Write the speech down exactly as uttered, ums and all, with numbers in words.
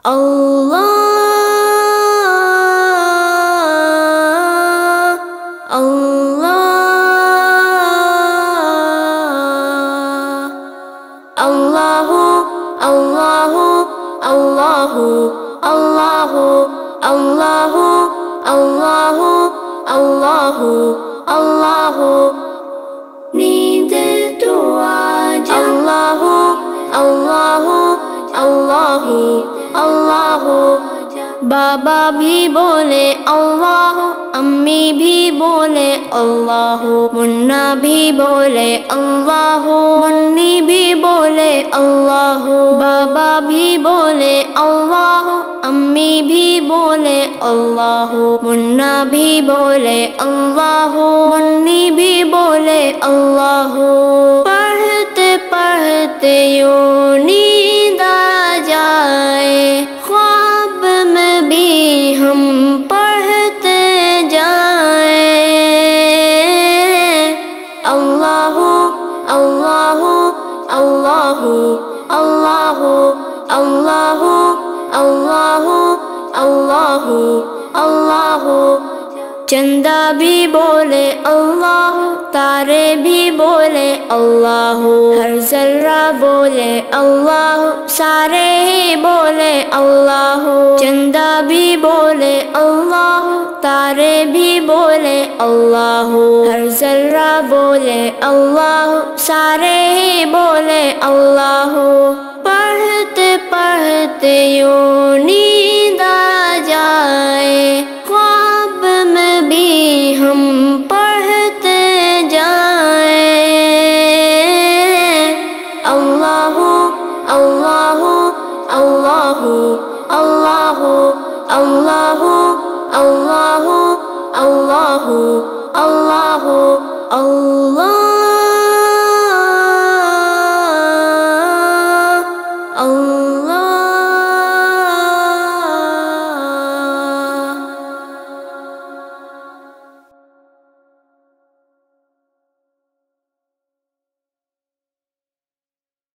اللہ اللہ اللہ اللہ اللہ اللہ اللہ اللہ اللہ اللہ نیند تو آجا اللہ اللہ اللہ اللہ بابا بھی بولے اللہ امی بھی بولے اللہ منا بھی بولے اللہ منی بھی بولے اللہ بابا بھی بولے اللہ امی بھی بولے اللہ منا بھی بولے اللہ منی بھی بولے اللہ پڑھتے پڑھتے یوں نیند آ جائے خواب میں بھی ہم پڑھتے جائیں اللہ اللہ اللہ اللہ اللہ اللہ اللہ اللہ چندہ بھی بولے اللہ تارے بھی بولے اللہ ہر ذرہ بولے اللہ سارے ہی بولے اللہ چندہ بھی بولے اللہ تارے بھی بولے اللہ ہر ذرہ بولے اللہ سارے ہی بولے اللہ پڑھتے پڑھتے یوں